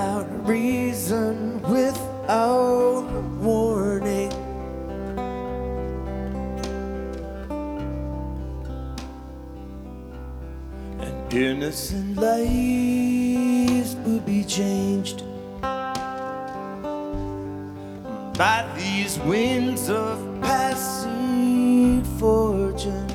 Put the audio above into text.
without reason, without warning. And innocent lives will be changed by these winds of passing fortune.